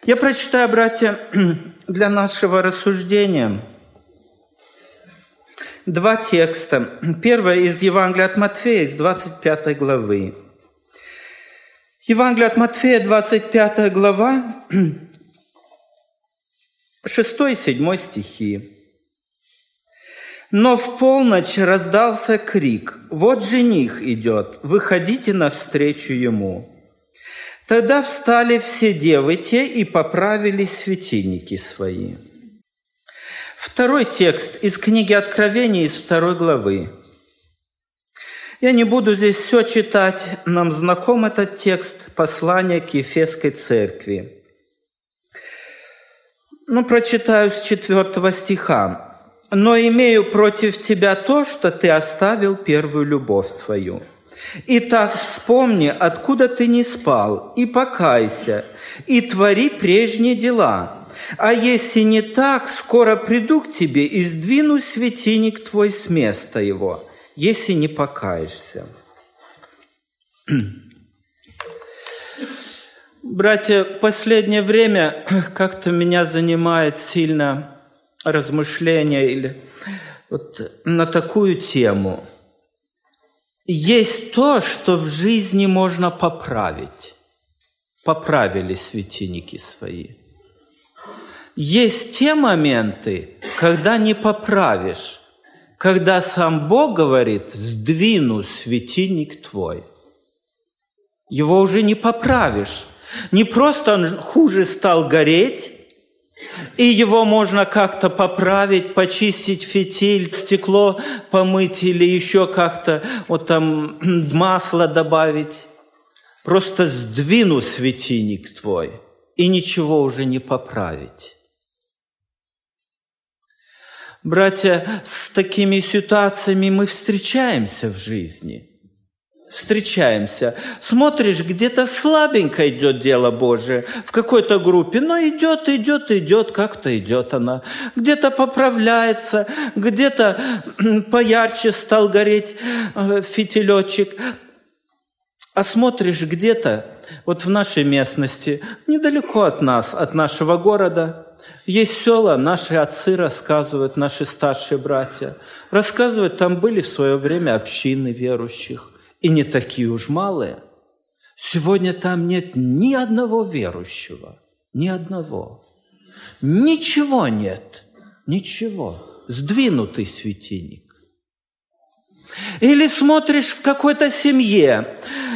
Я прочитаю, братья, для нашего рассуждения два текста. Первое из Евангелия от Матфея, из 25 главы. Евангелие от Матфея, 25 глава, 6 и 7 стихи. «Но в полночь раздался крик: „Вот жених идет, выходите навстречу ему“. Тогда встали все девы те и поправили светильники свои». Второй текст из книги Откровения, из 2 главы. Я не буду здесь все читать, нам знаком этот текст послания к Ефесской церкви. Прочитаю с 4 стиха. «Но имею против тебя то, что ты оставил первую любовь твою. Итак, вспомни, откуда ты не спал, и покайся, и твори прежние дела. А если не так, скоро приду к тебе и сдвину светильник твой с места его, если не покаешься». Братья, последнее время как-то меня занимает сильно размышление или на такую тему. Есть то, что в жизни можно поправить. Поправили светильники свои. Есть те моменты, когда не поправишь, когда сам Бог говорит: «Сдвину светильник твой». Его уже не поправишь. Не просто он хуже стал гореть, и его можно как-то поправить, почистить фитиль, стекло помыть или еще как-то масло добавить. Просто сдвину светильник твой, и ничего уже не поправить. Братья, с такими ситуациями мы встречаемся в жизни. Встречаемся. Смотришь, где-то слабенько идет дело Божие в какой-то группе, но идет, как-то идет она. Где-то поправляется, где-то поярче стал гореть фитилечек. А смотришь где-то, в нашей местности, недалеко от нас, от нашего города, есть села, наши отцы рассказывают, наши старшие братья рассказывают, там были в свое время общины верующих. И не такие уж малые. Сегодня там нет ни одного верующего. Ни одного. Ничего нет. Ничего. Сдвинутый светильник. Или смотришь в какой-то семье.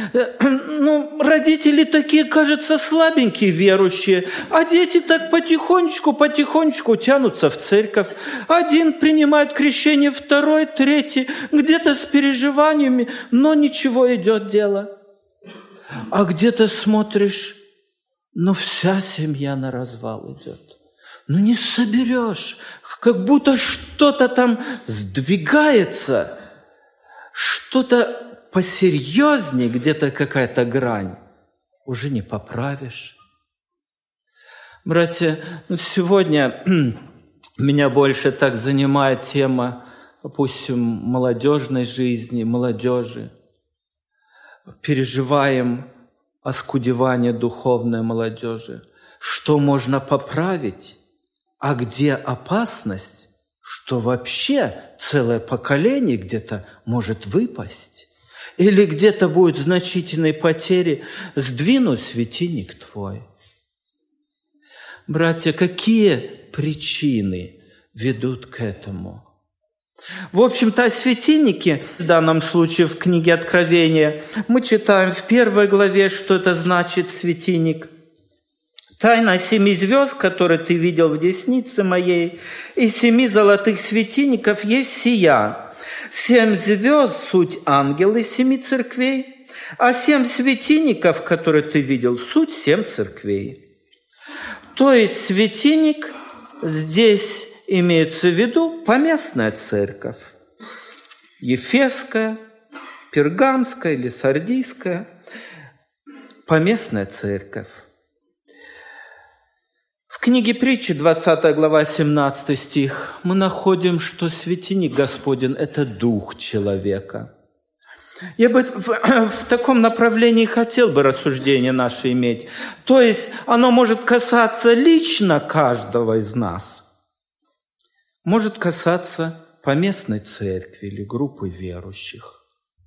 Родители такие, кажется, слабенькие верующие, а дети так потихонечку тянутся в церковь. Один принимает крещение, второй, третий, где-то с переживаниями, но ничего, идет дело. А где-то смотришь, вся семья на развал идет. Не соберешь, как будто что-то там сдвигается, что-то посерьезнее, где-то какая-то грань, уже не поправишь. Братья, сегодня меня больше так занимает тема, допустим, молодежной жизни, молодежи. Переживаем оскудевание духовной молодежи. Что можно поправить, а где опасность, что вообще целое поколение где-то может выпасть. Или где-то будут значительные потери, сдвину светильник твой. Братья, какие причины ведут к этому? В общем-то, о светильнике, в данном случае в книге Откровения, мы читаем в 1 главе, что это значит светильник. «Тайна 7 звезд, которые ты видел в деснице моей, и 7 золотых светильников есть сия. 7 звезд – суть ангелы 7 церквей, а 7 светильников, которые ты видел, суть 7 церквей». То есть светильник здесь имеется в виду поместная церковь. Ефесская, Пергамская или Сардийская. Поместная церковь. В книге Притчи, 20 глава, 17 стих, мы находим, что светильник Господень – это дух человека. Я бы в таком направлении хотел бы рассуждение наше иметь. То есть оно может касаться лично каждого из нас. Может касаться поместной церкви или группы верующих.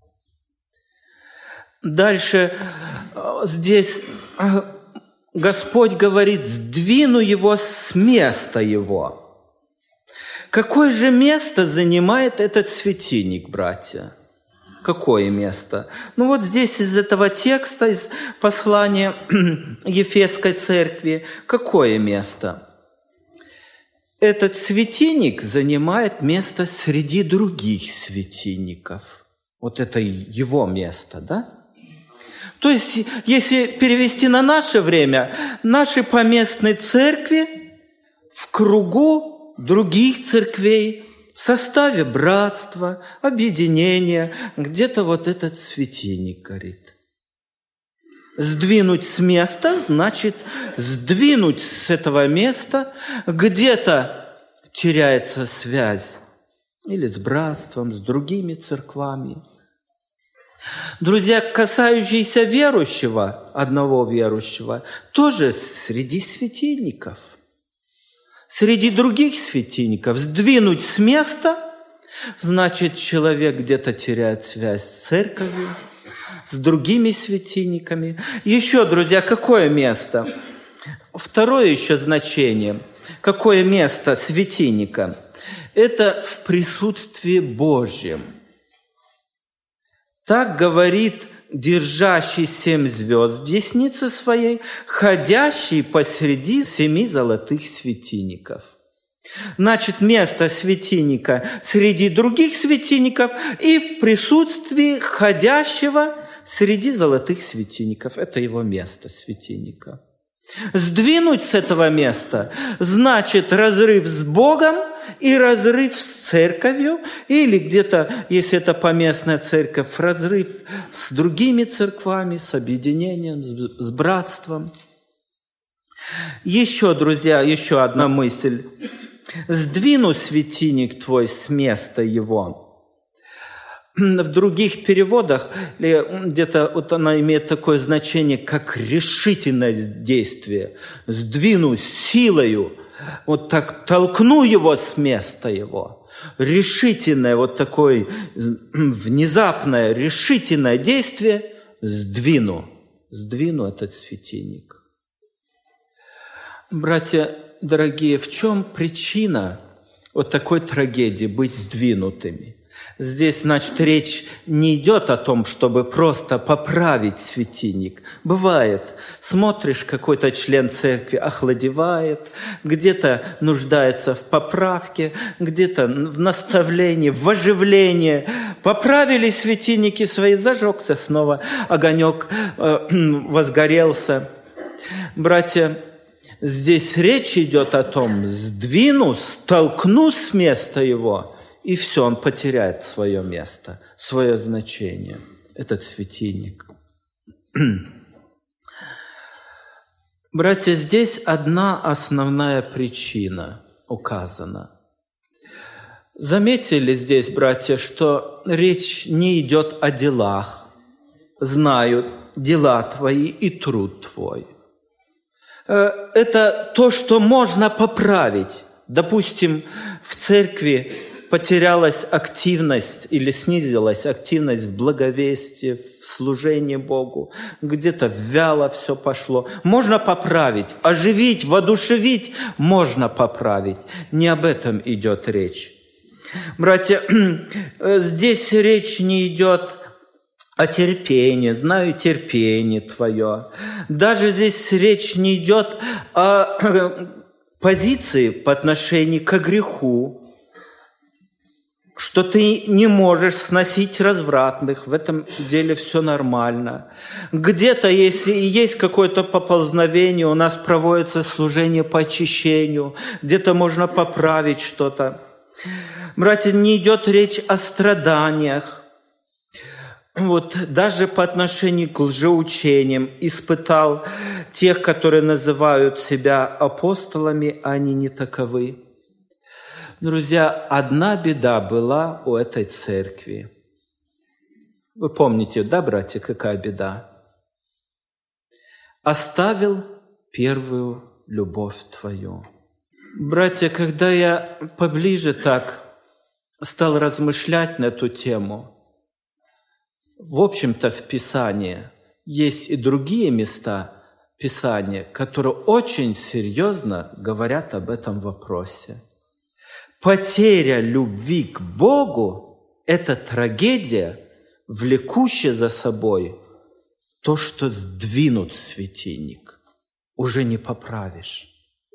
Дальше здесь Господь говорит: «Сдвину его с места его». Какое же место занимает этот светильник, братья? Какое место? Ну вот здесь из этого текста, из послания Ефесской церкви, какое место? Этот светильник занимает место среди других светильников. Вот это его место, да? То есть, если перевести на наше время, наши поместные церкви в кругу других церквей, в составе братства, объединения, где-то вот этот светильник горит. Сдвинуть с места значит сдвинуть с этого места, где-то теряется связь или с братством, с другими церквами. Друзья, касающиеся верующего, одного верующего, тоже среди светильников. Среди других светильников сдвинуть с места, значит, человек где-то теряет связь с церковью, с другими светильниками. Еще, друзья, какое место? Второе еще значение. Какое место светильника? Это в присутствии Божьем. Так говорит держащий 7 звезд в деснице своей, ходящий посреди 7 золотых светильников. Значит, место светильника среди других светильников и в присутствии ходящего среди золотых светильников. Это его место светильника. Сдвинуть с этого места значит разрыв с Богом и разрыв с церковью, или где-то, если это поместная церковь, разрыв с другими церквами, с объединением, с братством. Еще, друзья, еще одна мысль. «Сдвину светильник твой с места его». В других переводах где-то вот она имеет такое значение, как решительное действие. «Сдвину силою». Вот так толкну его с места его. Решительное, вот такое внезапное, решительное действие. Сдвину этот светильник. Братья дорогие, в чем причина вот такой трагедии быть сдвинутыми? Здесь, значит, речь не идет о том, чтобы просто поправить светильник. Бывает, смотришь, какой-то член церкви охладевает, где-то нуждается в поправке, где-то в наставлении, в оживлении. Поправили светильники свои, зажегся снова, огонек возгорелся. Братья, здесь речь идет о том, сдвину, столкну с места его, и все, он потеряет свое место, свое значение, этот светильник. Братья, здесь одна основная причина указана. Заметили здесь, братья, что речь не идет о делах. Знаю дела твои и труд твой. Это то, что можно поправить. Допустим, в церкви потерялась активность или снизилась активность в благовестии, в служении Богу. Где-то вяло все пошло. Можно поправить, оживить, воодушевить. Можно поправить. Не об этом идет речь. Братья, здесь речь не идет о терпении. Знаю терпение твое. Даже здесь речь не идет о позиции по отношению к греху, что ты не можешь сносить развратных, в этом деле все нормально. Где-то, если есть какое-то поползновение, у нас проводится служение по очищению, где-то можно поправить что-то. Братья, не идет речь о страданиях. Вот даже по отношению к лжеучениям испытал тех, которые называют себя апостолами, а они не таковы. Друзья, одна беда была у этой церкви. Вы помните, да, братья, какая беда? Оставил первую любовь твою. Братья, когда я поближе так стал размышлять на эту тему, в общем-то в Писании есть и другие места Писания, которые очень серьезно говорят об этом вопросе. Потеря любви к Богу – это трагедия, влекущая за собой то, что сдвинут светильник, уже не поправишь.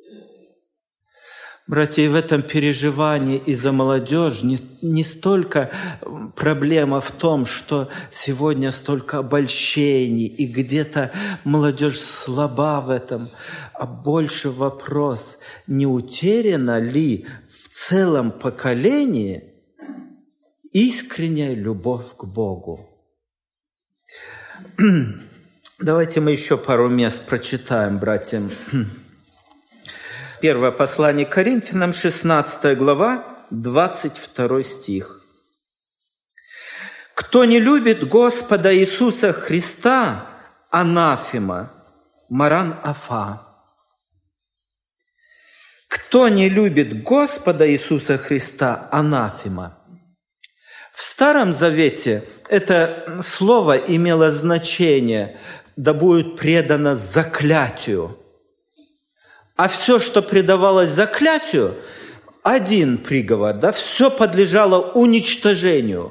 Братья, и в этом переживании и за молодежь не столько проблема в том, что сегодня столько обольщений, и где-то молодежь слаба в этом, а больше вопрос, не утеряна ли в целом поколении искренняя любовь к Богу. Давайте мы еще пару мест прочитаем, братья. Первое послание к Коринфянам, 16 глава, 22 стих. «Кто не любит Господа Иисуса Христа, анафема, маран афа». Кто не любит Господа Иисуса Христа, анафема. В Старом Завете это слово имело значение «да будет предано заклятию». А все, что предавалось заклятию, один приговор, да, все подлежало уничтожению.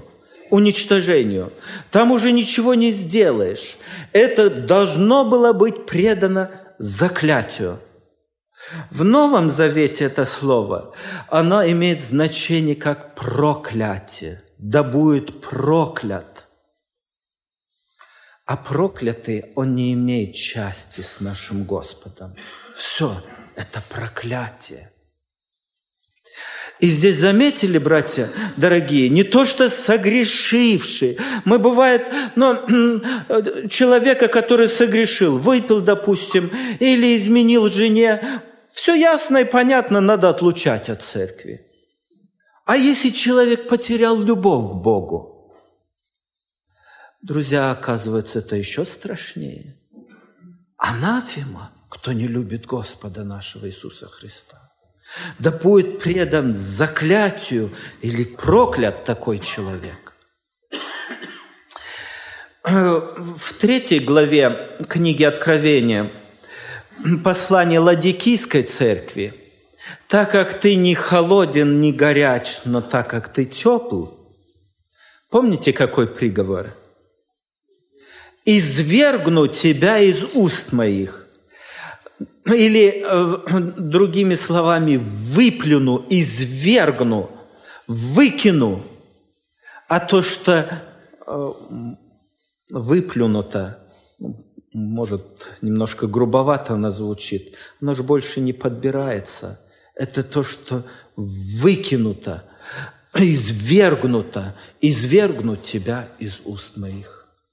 Там уже ничего не сделаешь. Это должно было быть предано заклятию. В Новом Завете это слово, оно имеет значение как проклятие. Да будет проклят. А проклятый, он не имеет части с нашим Господом. Все. Это проклятие. И здесь заметили, братья дорогие, не то что согрешивший. Мы бывает, человека, который согрешил, выпил, допустим, или изменил жене, все ясно и понятно, надо отлучать от церкви. А если человек потерял любовь к Богу? Друзья, оказывается, это еще страшнее. Анафема. Кто не любит Господа нашего Иисуса Христа. Да будет предан заклятию или проклят такой человек. В 3 главе книги Откровения, послание Ладикийской церкви, так как ты не холоден, не горяч, но так как ты тепл, помните, какой приговор? «Извергну тебя из уст моих». Или, другими словами, выплюну, извергну, выкину. А то, что выплюнуто, может, немножко грубовато оно звучит, оно же больше не подбирается. Это то, что выкинуто, извергнуто, извергнуть тебя из уст моих.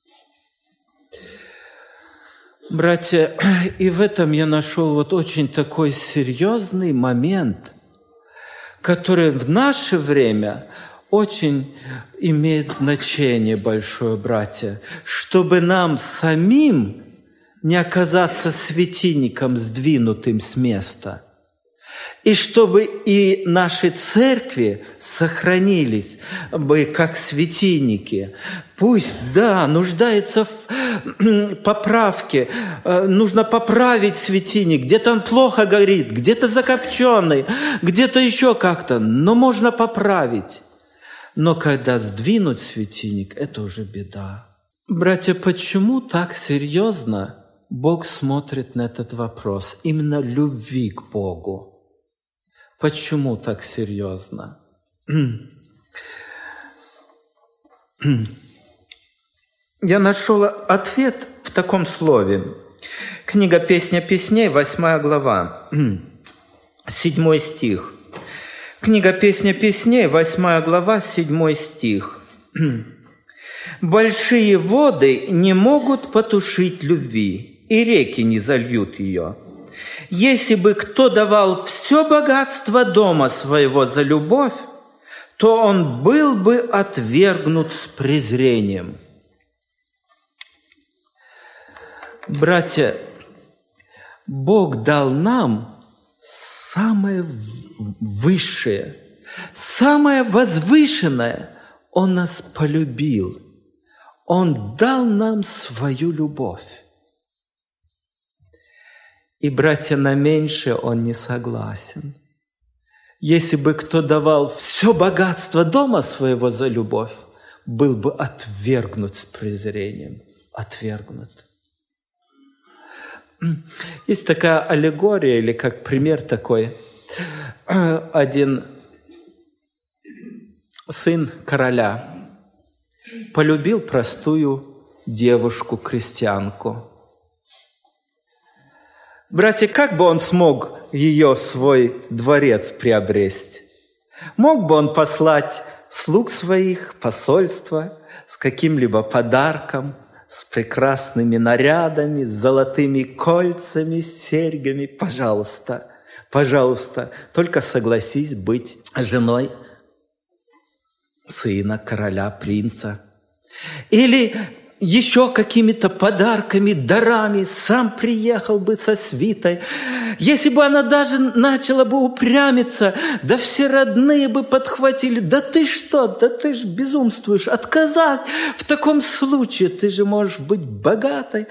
Братья, и в этом я нашел вот очень такой серьезный момент, который в наше время очень имеет значение большое, братья, чтобы нам самим не оказаться светильником, сдвинутым с места, и чтобы и наши церкви сохранились бы как светильники. Пусть, да, нуждается в поправке, нужно поправить светильник, где-то он плохо горит, где-то закопченный, где-то еще как-то, но можно поправить. Но когда сдвинуть светильник, это уже беда. Братья, почему так серьезно Бог смотрит на этот вопрос? Именно любви к Богу. Почему так серьезно? Я нашел ответ в таком слове. Книга «Песня песней», 8 глава, 7 стих. Книга «Песня песней», 8 глава, 7 стих. «Большие воды не могут потушить любви, и реки не зальют ее. Если бы кто давал все богатство дома своего за любовь, то он был бы отвергнут с презрением. Братья, Бог дал нам самое высшее, самое возвышенное. Он нас полюбил. Он дал нам свою любовь. И, братья, на меньшее Он не согласен. Если бы кто давал все богатство дома своего за любовь, был бы отвергнут с презрением. Отвергнут. Есть такая аллегория, или как пример такой. Один сын короля полюбил простую девушку-крестьянку. Братья, как бы он смог ее в свой дворец приобрести? Мог бы он послать слуг своих, посольства с каким-либо подарком, с прекрасными нарядами, с золотыми кольцами, с серьгами? Пожалуйста, пожалуйста, только согласись быть женой сына короля, принца. Или еще какими-то подарками, дарами сам приехал бы со свитой. Если бы она даже начала бы упрямиться, да все родные бы подхватили. Да ты что, да ты ж безумствуешь, отказать. В таком случае ты же можешь быть богатой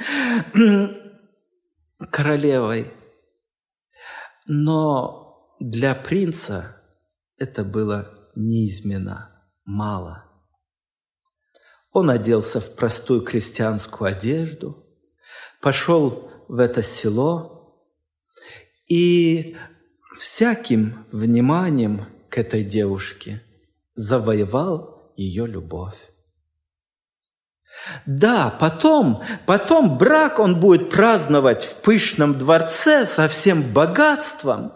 королевой. Но для принца это было неизменно мало. Он оделся в простую крестьянскую одежду, пошел в это село и всяким вниманием к этой девушке завоевал ее любовь. Да, потом брак он будет праздновать в пышном дворце со всем богатством.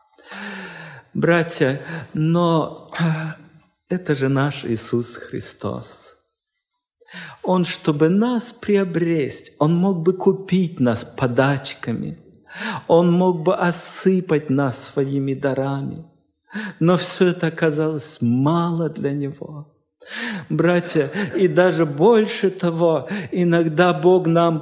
Братья, но это же наш Иисус Христос. Он, чтобы нас приобрести, Он мог бы купить нас подачками, Он мог бы осыпать нас своими дарами, но все это оказалось мало для Него. Братья, и даже больше того, иногда Бог нам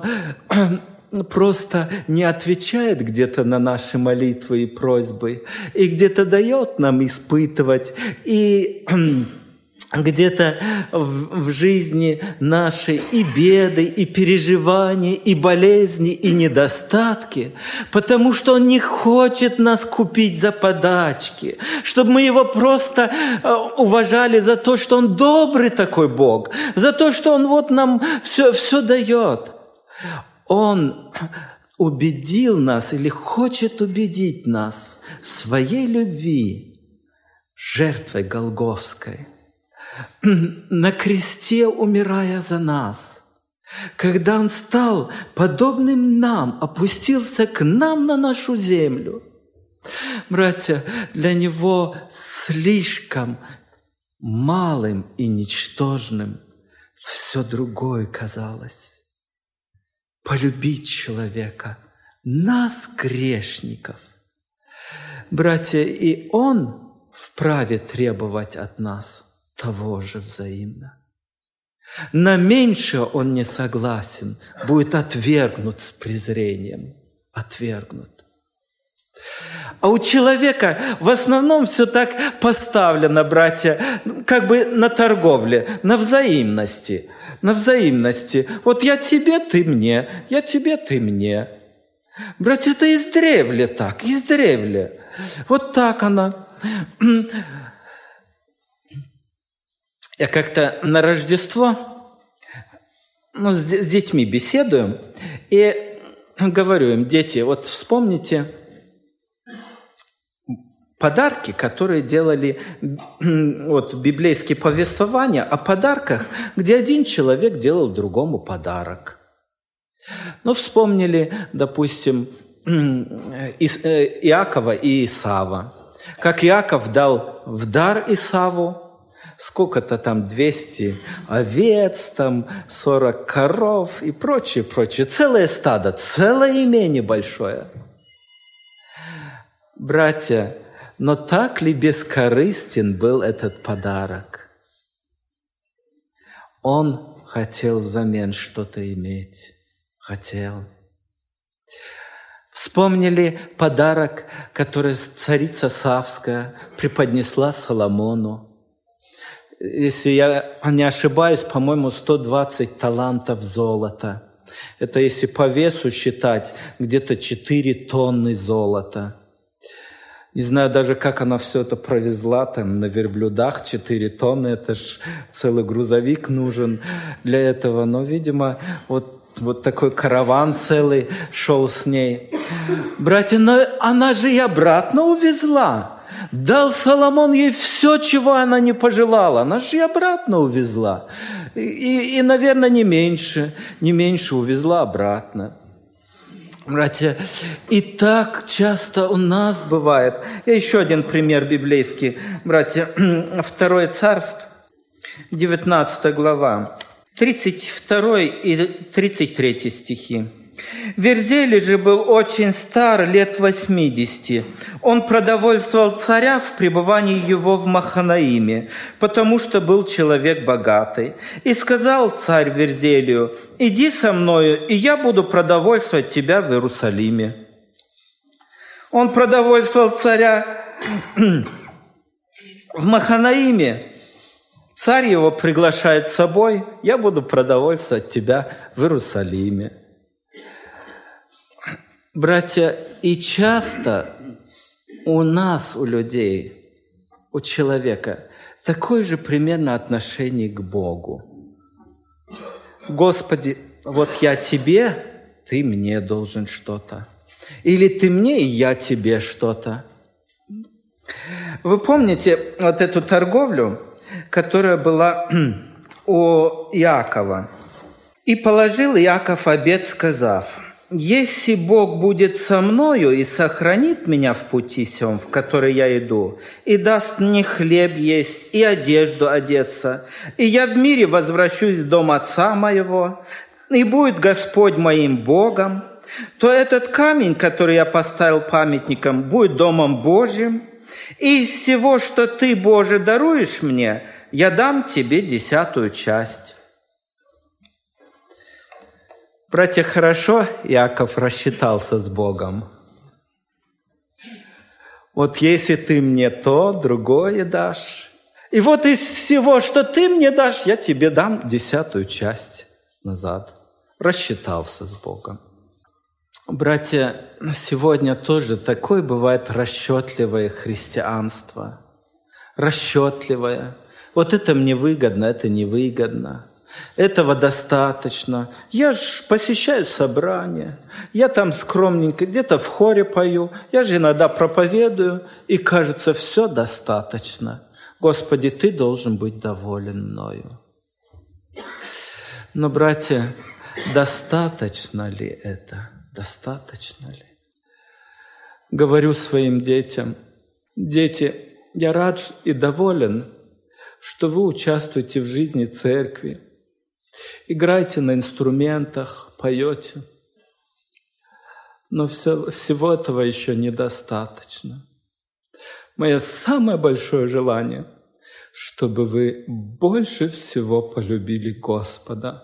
просто не отвечает где-то на наши молитвы и просьбы, и где-то дает нам испытывать, и где-то в жизни нашей и беды, и переживания, и болезни, и недостатки, потому что Он не хочет нас купить за подачки, чтобы мы Его просто уважали за то, что Он добрый такой Бог, за то, что Он вот нам все дает. Он убедил нас или хочет убедить нас в своей любви жертвой Голгофской, на кресте умирая за нас. Когда Он стал подобным нам, опустился к нам на нашу землю. Братья, для Него слишком малым и ничтожным все другое казалось. Полюбить человека, нас, грешников. Братья, и Он вправе требовать от нас того же взаимно. На меньшее Он не согласен, будет отвергнут с презрением. Отвергнут. А у человека в основном все так поставлено, братья, как бы на торговле, на взаимности. На взаимности. Вот я тебе, ты мне, я тебе, ты мне. Братья, это издревле так, издревле. Вот так она. Я как-то на Рождество с детьми беседуем и говорю им: дети, вот вспомните подарки, которые делали вот, библейские повествования о подарках, где один человек делал другому подарок. Ну, вспомнили, допустим, Иакова и Исава. Как Иаков дал в дар Исаву сколько-то там 200 овец, там 40 коров и прочее, прочее. Целое стадо, целое имение большое. Братья, но так ли бескорыстен был этот подарок? Он хотел взамен что-то иметь. Хотел. Вспомнили подарок, который царица Савская преподнесла Соломону. Если я не ошибаюсь, по-моему, 120 талантов золота. Это если по весу считать, где-то 4 тонны золота. Не знаю даже, как она все это провезла там на верблюдах, 4 тонны. Это ж целый грузовик нужен для этого. Но, видимо, вот такой караван целый шел с ней. Братья, но она же и обратно увезла. Дал Соломон ей все, чего она не пожелала. Она же и обратно увезла. И, наверное, не меньше увезла обратно. Братья, и так часто у нас бывает. И еще один пример библейский. Братья, 2 Царств, 19 глава, 32 и 33 стихи. Верзели же был очень стар, лет 80. Он продовольствовал царя в пребывании его в Маханаиме, потому что был человек богатый. И сказал царь Верзелию: «Иди со мною, и я буду продовольствовать тебя в Иерусалиме». Он продовольствовал царя в Маханаиме. Царь его приглашает с собой: «Я буду продовольствовать тебя в Иерусалиме». Братья, и часто у нас, у людей, у человека такое же примерно отношение к Богу. Господи, вот я тебе, ты мне должен что-то. Или ты мне, и я тебе что-то. Вы помните вот эту торговлю, которая была у Иакова? «И положил Иаков обет, сказав: если Бог будет со мною и сохранит меня в пути сем, в который я иду, и даст мне хлеб есть и одежду одеться, и я в мире возвращусь в дом отца моего, и будет Господь моим Богом, то этот камень, который я поставил памятником, будет домом Божьим, и из всего, что ты, Боже, даруешь мне, я дам тебе 10 часть». Братья, хорошо Иаков рассчитался с Богом. Вот если ты мне то, другое дашь, и вот из всего, что ты мне дашь, я тебе дам 10 часть назад. Рассчитался с Богом. Братья, сегодня тоже такое бывает расчетливое христианство. Расчетливое. Вот это мне выгодно, это невыгодно. Этого достаточно. Я ж посещаю собрания, я там скромненько где-то в хоре пою, я же иногда проповедую, и кажется, все достаточно. Господи, Ты должен быть доволен мною. Но, братья, достаточно ли это? Достаточно ли? Говорю своим детям: дети, я рад и доволен, что вы участвуете в жизни церкви. Играете на инструментах, поете. Но всего этого еще недостаточно. Мое самое большое желание, чтобы вы больше всего полюбили Господа.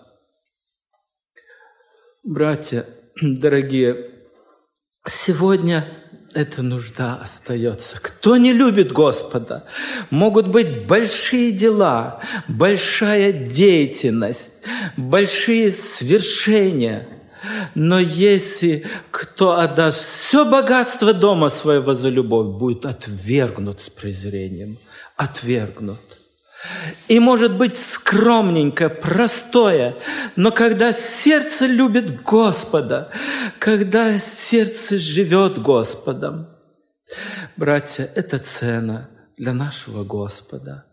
Братья, дорогие, сегодня эта нужда остается. Кто не любит Господа? Могут быть большие дела, большая деятельность, большие свершения. Но если кто отдаст все богатство дома своего за любовь, будет отвергнут с презрением. Отвергнут. И может быть скромненько, простое, но когда сердце любит Господа, когда сердце живет Господом, братья, это цена для нашего Господа.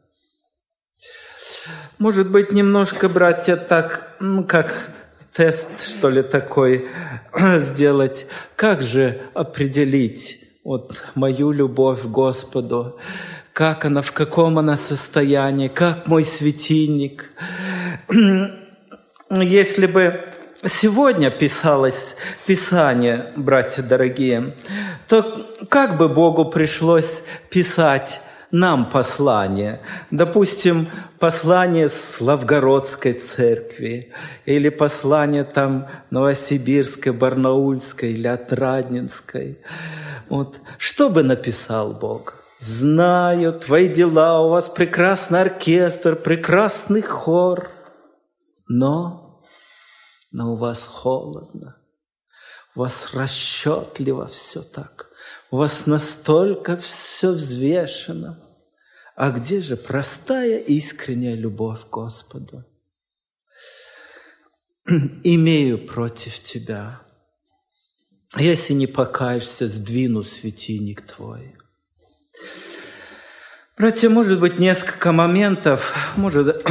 Может быть, немножко, братья, так, как тест, что ли, такой сделать. Как же определить вот мою любовь к Господу? Как она, в каком она состоянии, как мой светильник. Если бы сегодня писалось Писание, братья дорогие, то как бы Богу пришлось писать нам послание. Допустим, послание Славгородской церкви или послание там Новосибирской, Барнаульской или Отрадненской. Вот. Что бы написал Бог? Знаю твои дела, у вас прекрасный оркестр, прекрасный хор, но у вас холодно, у вас расчетливо все так, у вас настолько все взвешено. А где же простая искренняя любовь к Господу? Имею против тебя. Если не покаешься, сдвину светильник твой. Братья, может быть, несколько моментов, может,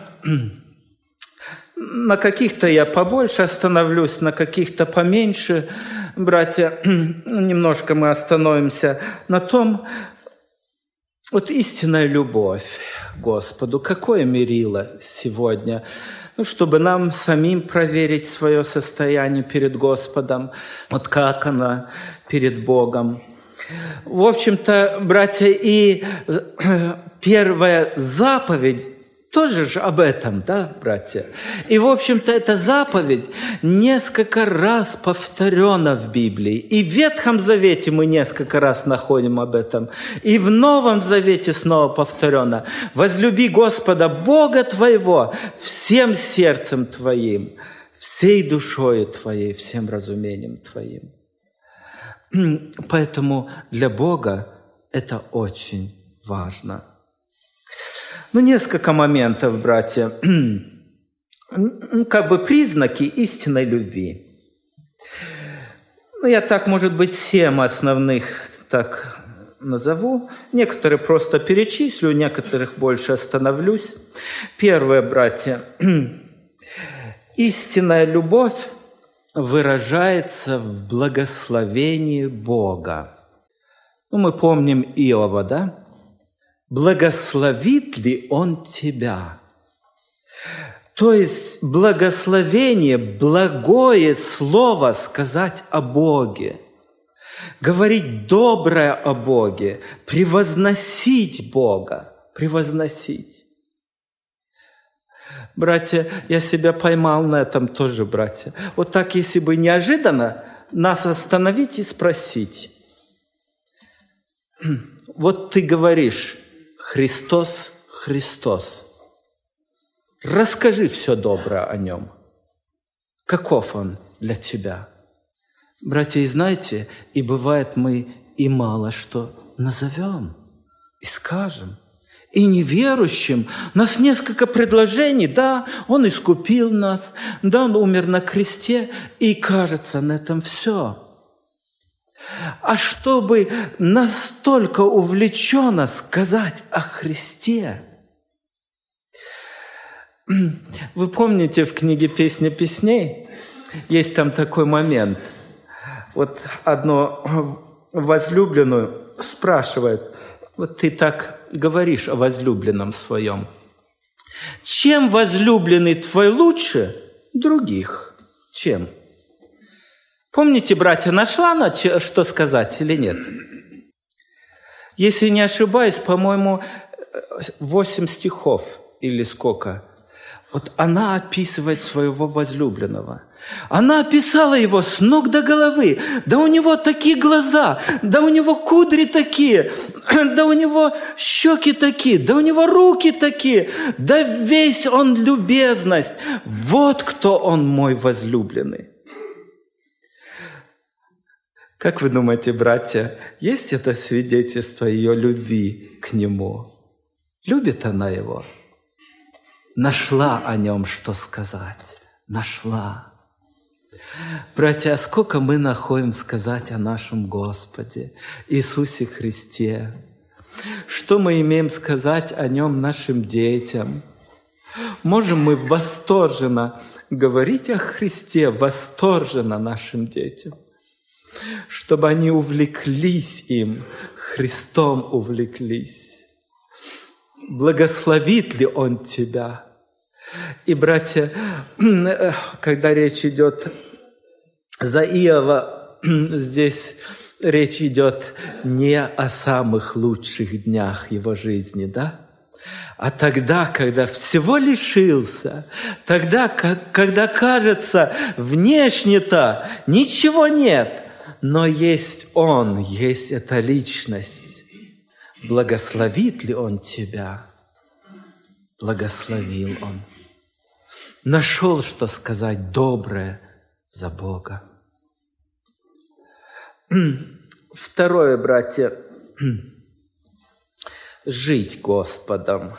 на каких-то я побольше остановлюсь, на каких-то поменьше. Братья, немножко мы остановимся на том, вот истинная любовь к Господу. Какое мерило сегодня? Чтобы нам самим проверить свое состояние перед Господом, вот как оно перед Богом. В общем-то, братья, и первая заповедь тоже же об этом, да, братья? И, в общем-то, эта заповедь несколько раз повторена в Библии. И в Ветхом Завете мы несколько раз находим об этом. И в Новом Завете снова повторено. «Возлюби Господа Бога твоего всем сердцем твоим, всей душою твоей, всем разумением твоим». Поэтому для Бога это очень важно. Несколько моментов, братья, как бы признаки истинной любви. Я так, может быть, 7 основных так назову. Некоторые просто перечислю, некоторых больше остановлюсь. Первое, братья, истинная любовь выражается в благословении Бога. Мы помним Иова, да? Благословит ли Он тебя? То есть благословение, благое слово сказать о Боге, говорить доброе о Боге, превозносить Бога, превозносить. Братья, я себя поймал на этом тоже, братья. Вот так, если бы неожиданно нас остановить и спросить. Вот ты говоришь: Христос, Христос. Расскажи все доброе о Нем. Каков Он для тебя? Братья, и знаете, и бывает, мы и мало что назовем и скажем. И неверующим нас несколько предложений. Да, Он искупил нас, да, Он умер на кресте, и кажется, на этом все. А чтобы настолько увлеченно сказать о Христе. Вы помните, в книге «Песня песней» есть там такой момент. Вот одну возлюбленную спрашивает: вот ты так говоришь о возлюбленном своем. Чем возлюбленный твой лучше других? Чем? Помните, братья, нашла она, что сказать или нет? Если не ошибаюсь, по-моему, 8 стихов или сколько. Вот она описывает своего возлюбленного. Она описала его с ног до головы. Да у него такие глаза, да у него кудри такие, да у него щеки такие, да у него руки такие, да весь он любезность. Вот кто он, мой возлюбленный. Как вы думаете, братья, есть это свидетельство ее любви к нему? Любит она его? Нашла о нем, что сказать. Нашла. Братья, а сколько мы находим сказать о нашем Господе, Иисусе Христе? Что мы имеем сказать о Нем нашим детям? Можем мы восторженно говорить о Христе, восторженно нашим детям, чтобы они увлеклись им, Христом увлеклись. Благословит ли Он тебя? И, братья, когда речь идет за Иова, здесь речь идет не о самых лучших днях его жизни, да? А тогда, когда всего лишился, тогда, когда кажется, внешне-то ничего нет, но есть Он, есть эта личность. Благословит ли Он тебя? Благословил Он. Нашел, что сказать доброе за Бога. Второе, братья, жить Господом.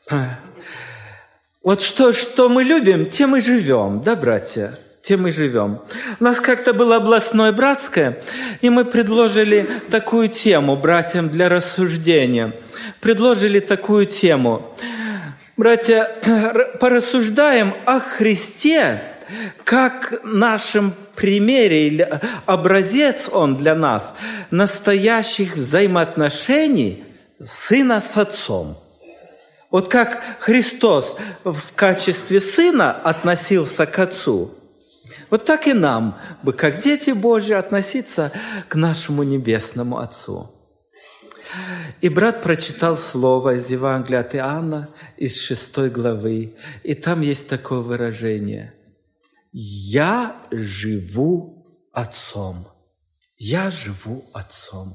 Вот что мы любим, тем и живем, да, братья? Тем и живем. У нас как-то было областное братское, и мы предложили такую тему братьям для рассуждения. Предложили такую тему. Братья, порассуждаем о Христе, как нашем примере или образец Он для нас настоящих взаимоотношений Сына с Отцом. Вот как Христос в качестве Сына относился к Отцу, вот так и нам бы, как дети Божьи, относиться к нашему Небесному Отцу. И брат прочитал слово из Евангелия от Иоанна, из 6 главы, и там есть такое выражение: «Я живу Отцом». «Я живу Отцом».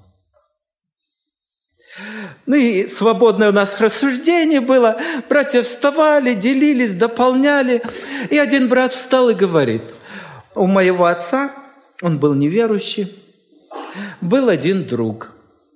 Ну и свободное у нас рассуждение было. Братья вставали, делились, дополняли. И один брат встал и говорит: у моего отца, он был неверующий, был один друг,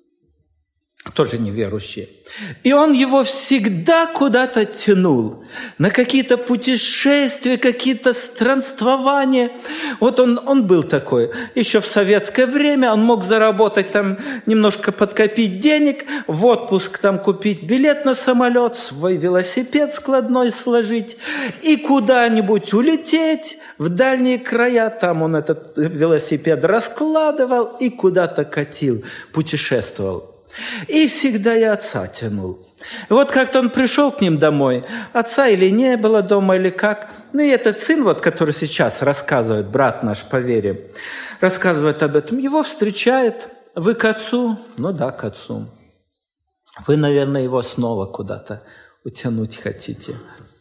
тоже неверующий. И он его всегда куда-то тянул, на какие-то путешествия, какие-то странствования. Вот он был такой. Еще в советское время он мог заработать там, немножко подкопить денег, в отпуск там купить билет на самолет, свой велосипед складной сложить и куда-нибудь улететь в дальние края. Там он этот велосипед раскладывал и куда-то катил, путешествовал. И всегда я отца тянул. И вот как-то он пришел к ним домой, отца или не было дома, или как. Ну и этот сын, вот, который сейчас рассказывает, брат наш по вере, рассказывает об этом, его встречает: вы к отцу? Ну да, к отцу. Вы, наверное, его снова куда-то утянуть хотите.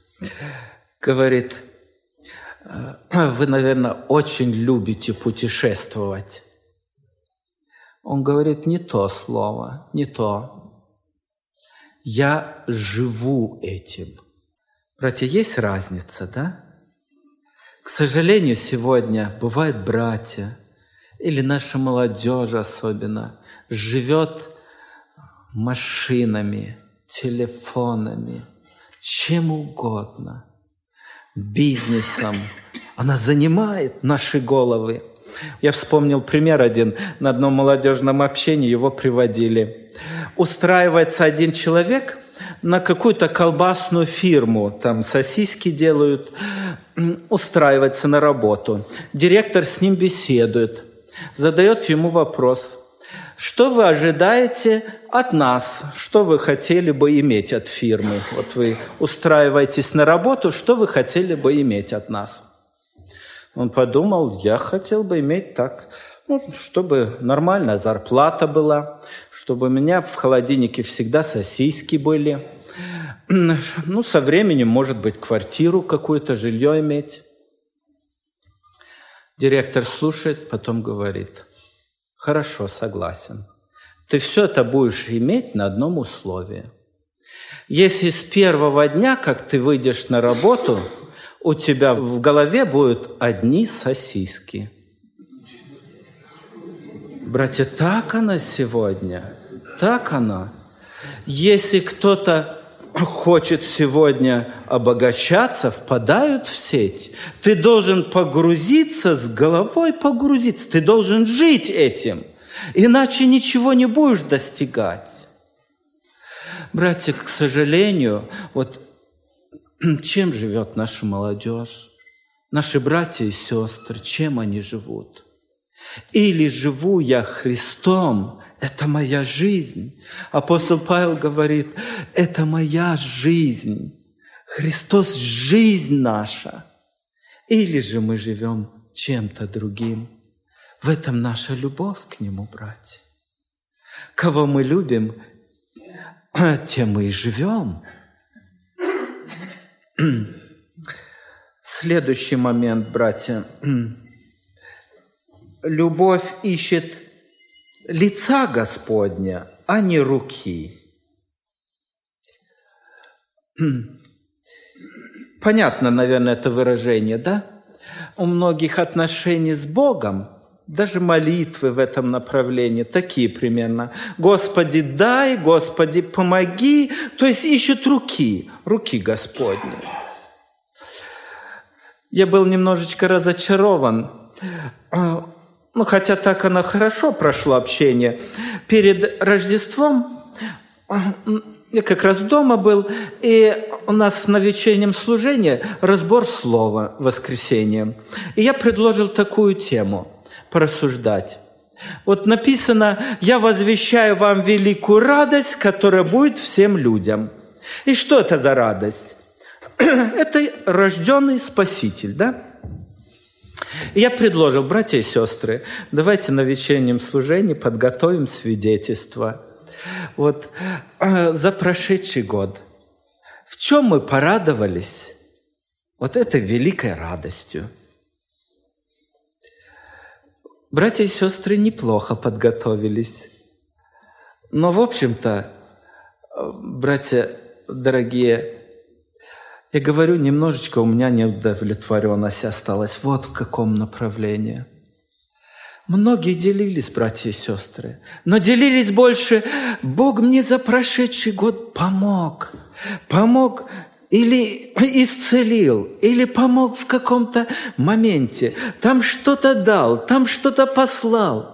Говорит: вы, наверное, очень любите путешествовать. Он говорит: не то слово, не то. Я живу этим. Братья, есть разница, да? К сожалению, сегодня бывают братья, или наша молодежь особенно, живет машинами, телефонами, чем угодно, бизнесом. Она занимает наши головы. Я вспомнил пример один. На одном молодежном общении его приводили. Устраивается один человек на какую-то колбасную фирму, там сосиски делают, устраивается на работу. Директор с ним беседует, задает ему вопрос: что вы ожидаете от нас? Что вы хотели бы иметь от фирмы? Вот вы устраиваетесь на работу, что вы хотели бы иметь от нас? Он подумал: я хотел бы иметь так, чтобы нормальная зарплата была, чтобы у меня в холодильнике всегда сосиски были. Со временем, может быть, квартиру какую-то, жилье иметь. Директор слушает, потом говорит: хорошо, согласен. Ты все это будешь иметь на одном условии. Если с первого дня, как ты выйдешь на работу, у тебя в голове будут одни сосиски. Братья, так она сегодня, так она. Если кто-то хочет сегодня обогащаться, впадают в сеть. Ты должен погрузиться, с головой погрузиться. Ты должен жить этим, иначе ничего не будешь достигать. Братья, к сожалению, вот чем живет наша молодежь? Наши братья и сестры, чем они живут? Или живу я Христом, это моя жизнь. Апостол Павел говорит: это моя жизнь. Христос – жизнь наша. Или же мы живем чем-то другим. В этом наша любовь к Нему, братья. Кого мы любим, тем мы и живем. Следующий момент, братья. Любовь ищет лица Господня, а не руки. Понятно, наверное, это выражение, да? У многих отношений с Богом, даже молитвы в этом направлении, такие примерно. Господи, дай, Господи, помоги. То есть ищут руки Господни. Я был немножечко разочарован. Хотя так оно хорошо прошло общение. Перед Рождеством я как раз дома был, и у нас на вечернем служении разбор слова в воскресенье. И я предложил такую тему порассуждать. Вот написано: «Я возвещаю вам великую радость, которая будет всем людям». И что это за радость? Это рожденный Спаситель, да? Я предложил: братья и сестры, давайте на вечернем служении подготовим свидетельство. Вот за прошедший год. В чем мы порадовались вот этой великой радостью? Братья и сестры неплохо подготовились. Но, в общем-то, братья дорогие, я говорю, немножечко у меня неудовлетворенность осталась. Вот в каком направлении. Многие делились, братья и сестры, но делились больше: Бог мне за прошедший год помог или исцелил, или помог в каком-то моменте, там что-то дал, там что-то послал.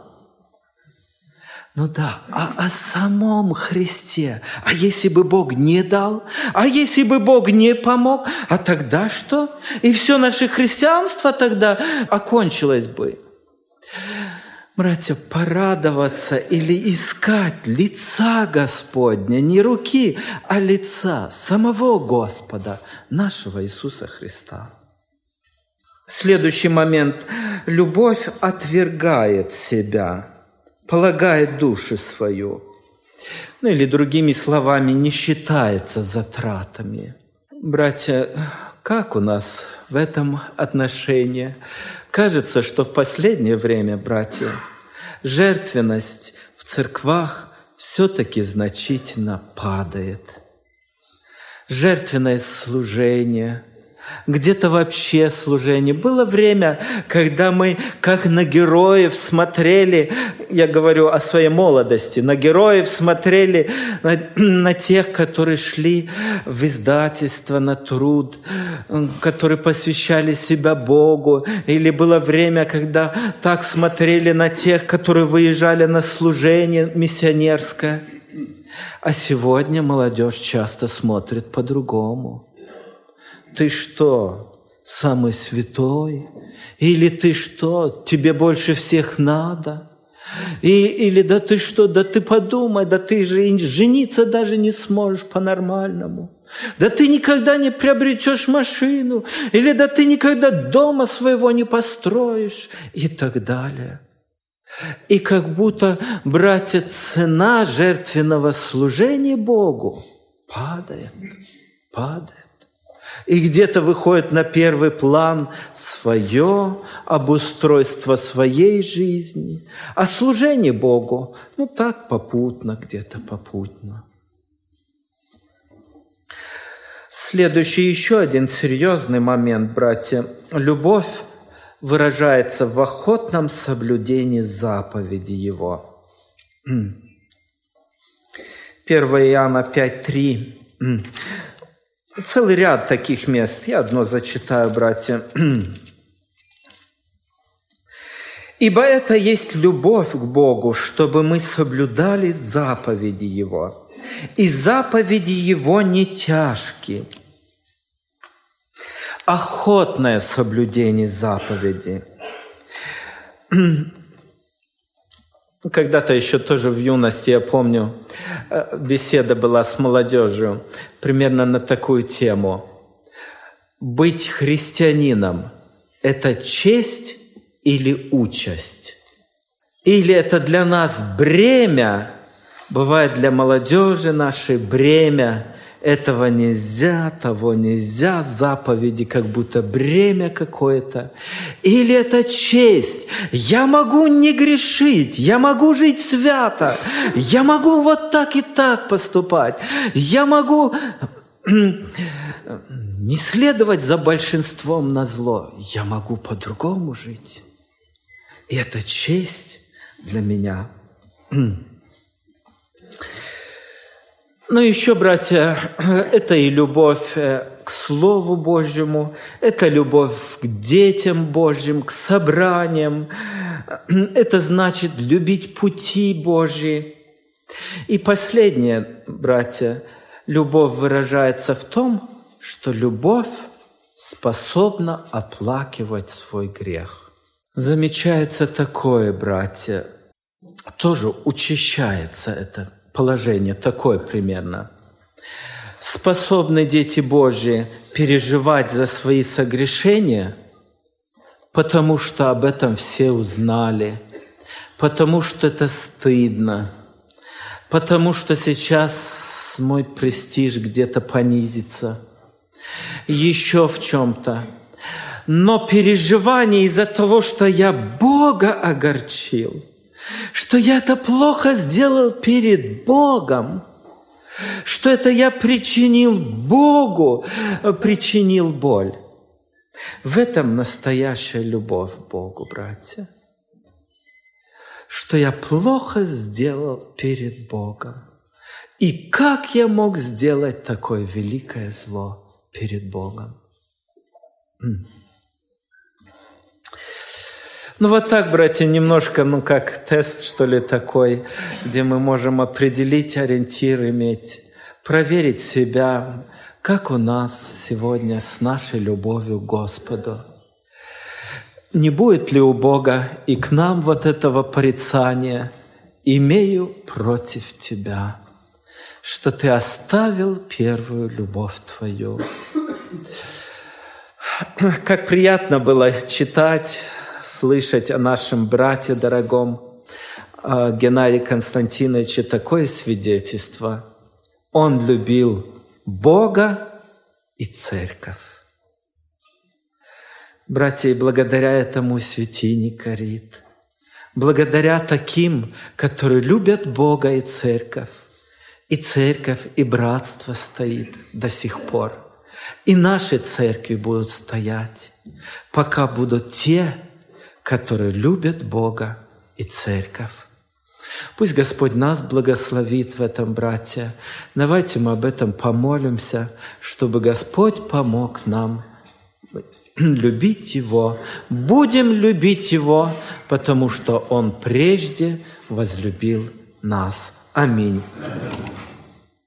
Ну да, о самом Христе. А если бы Бог не дал? А если бы Бог не помог? А тогда что? И все наше христианство тогда окончилось бы. Братья, порадоваться или искать лица Господня, не руки, а лица самого Господа, нашего Иисуса Христа. Следующий момент. Любовь отвергает себя, полагает душу свою. Или другими словами, не считается затратами. Братья, как у нас в этом отношении? Кажется, что в последнее время, братья, жертвенность в церквах все-таки значительно падает. Жертвенное служение, где-то вообще служение. Было время, когда мы как на героев смотрели, я говорю о своей молодости, на героев смотрели, на тех, которые шли в издательство, на труд, которые посвящали себя Богу. Или было время, когда так смотрели на тех, которые выезжали на служение миссионерское. А сегодня молодежь часто смотрит по-другому. Ты что, самый святой? Или ты что, тебе больше всех надо? Или да ты что, да ты подумай, да ты же жениться даже не сможешь по-нормальному. Да ты никогда не приобретешь машину. Или да ты никогда дома своего не построишь. И так далее. И как будто, братья, цена жертвенного служения Богу падает. И где-то выходит на первый план свое обустройство своей жизни, а служение Богу, так попутно, где-то попутно. Следующий еще один серьезный момент, братья. Любовь выражается в охотном соблюдении заповеди Его. 1 Иоанна 5:3. Целый ряд таких мест. Я одно зачитаю, братья. «Ибо это есть любовь к Богу, чтобы мы соблюдали заповеди Его. И заповеди Его не тяжкие». Охотное соблюдение заповеди. Когда-то еще тоже в юности, я помню, беседа была с молодежью примерно на такую тему. Быть христианином – это честь или участь? Или это для нас бремя, бывает для молодежи нашей бремя, этого нельзя, того нельзя, заповеди как будто бремя какое-то. Или это честь. Я могу не грешить, я могу жить свято, я могу вот так и так поступать, я могу не следовать за большинством назло, я могу по-другому жить. И это честь для меня. Ну, еще, братья, это и любовь к Слову Божьему, это любовь к детям Божьим, к собраниям. Это значит любить пути Божьи. И последнее, братья, любовь выражается в том, что любовь способна оплакивать свой грех. Замечается такое, братья, тоже учащается это положение, такое примерно. Способны дети Божьи переживать за свои согрешения, потому что об этом все узнали, потому что это стыдно, потому что сейчас мой престиж где-то понизится, еще в чем-то. Но переживание из-за того, что я Бога огорчил, что я это плохо сделал перед Богом, что это я причинил Богу, причинил боль. В этом настоящая любовь к Богу, братья. Что я плохо сделал перед Богом. И как я мог сделать такое великое зло перед Богом? Ну вот так, братья, немножко, как тест, что ли, такой, где мы можем определить ориентир, иметь, проверить себя, как у нас сегодня с нашей любовью к Господу. Не будет ли у Бога и к нам вот этого порицания: «Имею против тебя, что ты оставил первую любовь твою». Как приятно было читать, слышать о нашем брате дорогом Геннадии Константиновиче такое свидетельство. Он любил Бога и церковь. Братья, и благодаря этому светильник горит. Благодаря таким, которые любят Бога и церковь, и братство стоит до сих пор. И наши церкви будут стоять, пока будут те, которые любят Бога и церковь. Пусть Господь нас благословит в этом, братья. Давайте мы об этом помолимся, чтобы Господь помог нам любить Его. Будем любить Его, потому что Он прежде возлюбил нас. Аминь.